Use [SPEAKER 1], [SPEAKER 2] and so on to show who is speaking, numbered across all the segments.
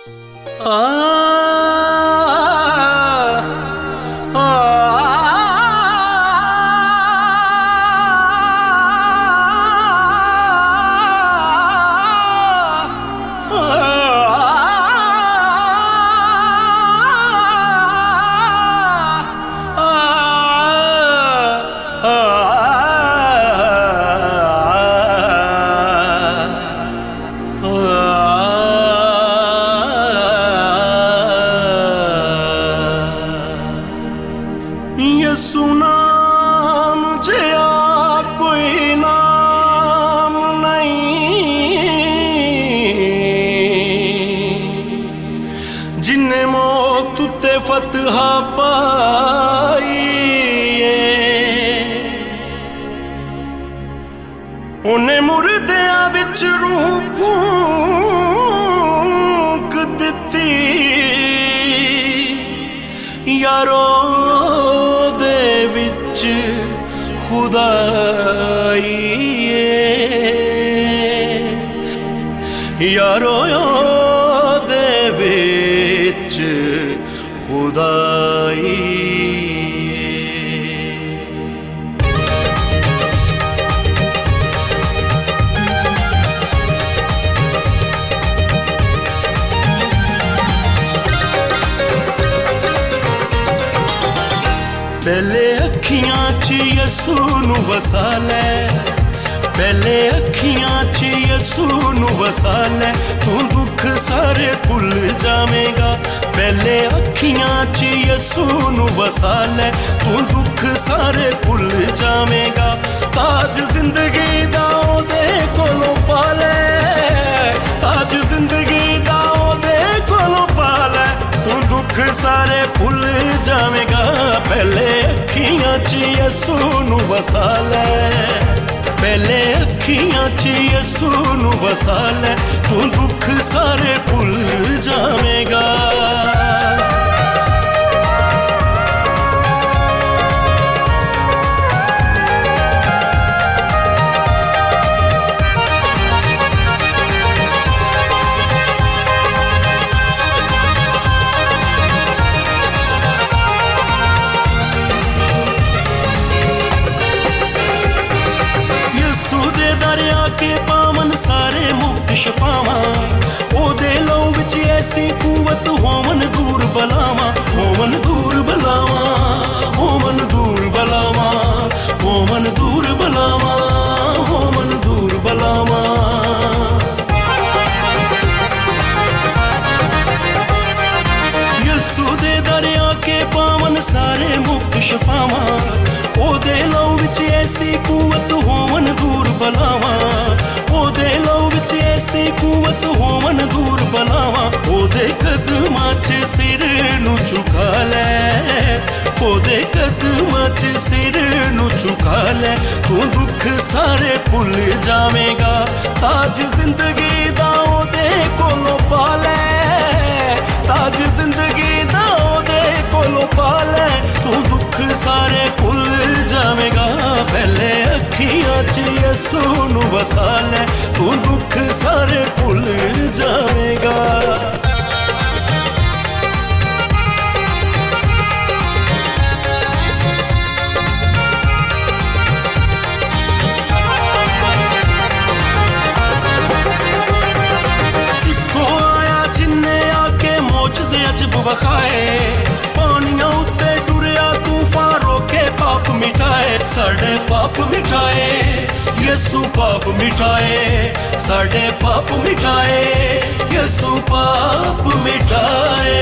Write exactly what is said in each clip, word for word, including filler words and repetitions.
[SPEAKER 1] यसु नाम जया कोई नाम नहीं, जिन्ने मौत ते फतहा पाई उन्हें मुर्दियां विच रूह फूक दिती। यारो खुदाई यारो दे विच खुदाई। पहले अखियां च यसू नू वसा लै, पहले अखियां च यसू नू वसा लै, तू दुख सारे भुल जावेगा। पहले अखियां च यसू नू वसा लै, तू दुख सारे भुल जावेगा। ताज जिंदगी दा ओदे कोलों पा लै, ताज जिंदगी दा ओदे कोलों पा लै, तू दुख सारे भुल जावेगा। पहले अखियां च यसू नू वसा लै, पहले अखियां च यसू नू वसा लै, तू दुख सारे भुल जावेगा। दरिया के पावन सारे मुफ्त शफावा, ओदे लहू विच ऐसी कुवत होवन दूर बलावा, होवन दूर बलावा, होवन दूर बलावा, होवन दूर बलावा, होवन दूर बलावा। यसू दे दरिया के पावन सारे मुफ्त शफावा, ओदे लहू विच ऐसी कुवत होवन दूर बलावा, ओदे लहू विच ऐसी कुवत होवन दूर बलावा। ओदे कदमां च सिर नू झुका लै, ओदे कदमां च सिर नू झुका लै, तू दुख सारे भुल जावेगा। ताज जिंदगी दा ओदे कोलों पा लै, ताज जिंदगी दा ओदे कोलों पा लै, तू दुख सारे भुल जावेगा। पहले अखियां च यसू नू वसा लै, तू दुख सारे भुल जावेगा। इको आया जिन्ने आके मौजज़े अजब वखाए, पानियां उत्ते टुरिया तूफान रोके पाप मिटाए, साढ़े पाप मिटाए यसू पाप मिटाए, साढ़े पाप मिटाए यसू पाप मिटाए।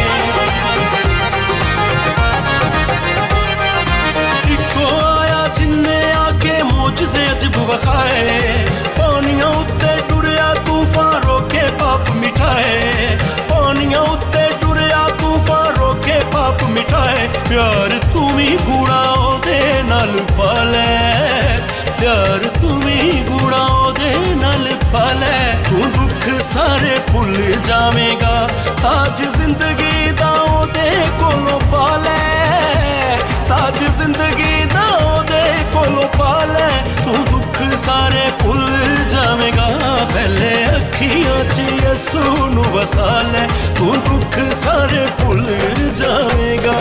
[SPEAKER 1] इको आया जिन्ने आके मौजज़े अजब वखाए, पानियां उत्ते टुरिया तूफान रोके पाप मिटाए, पानियां उत्ते टुरिया तूफान रोके पाप मिटाए। प्यार तुम्ही गूढ़ा ओदे नाल पा लै, प्यार तुम्ही गूढ़ा ओदे नाल पा लै, तू दुख सारे भुल जावेगा। ताज जिंदगी दा ओदे कोलों पा लै, ताज जिंदगी दा ओदे कोलों पा लै, तू दुख सारे भुल जावेगा। पहले अखियां च यसू नू वसा लै, तू दुख सारे भुल जावेगा।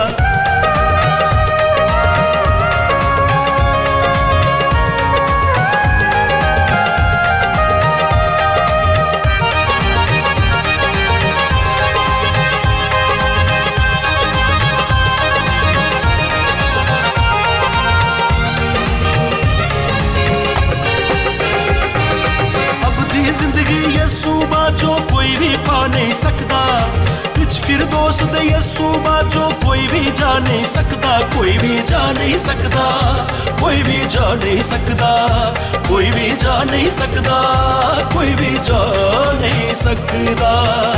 [SPEAKER 1] जिंदगी यसू बाजो कोई भी पा नहीं सकता, कुछ फिर दोस्त यसू बाजो कोई भी जा नहीं सकता, कोई भी जा नहीं सकता, कोई भी जा नहीं सकता, कोई भी जा नहीं सकता, कोई भी जा नहीं सकता।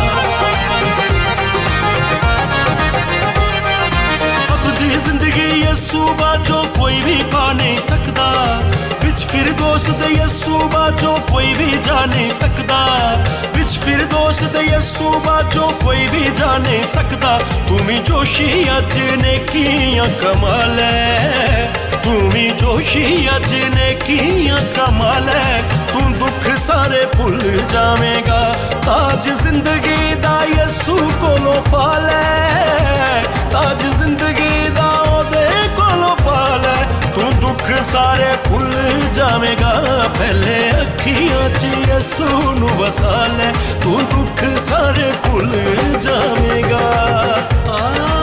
[SPEAKER 1] जिंदगी यसू बाजो कोई भी पा नहीं सकता, बिच फिर दोस्त यसू बाजो कोई भी जा नहीं सकता, बिच फिर दोस्त यसू बाजो कोई भी जा नहीं सकता। तुम्ही जोशी अज ने किया कमाल है, तुम्ही जोशी अज ने किया कमाल है, तू दुख सारे भुल जावेगा। ताज जिंदगी दा यसू कोलों पा लै, ताज जिंदगी दा ओदे कोलों पा लै, तू दुख सारे भुल जावेगा। पहले अखियां च यसू नू वसा लै, तू दुख सारे भुल जावेगा। आ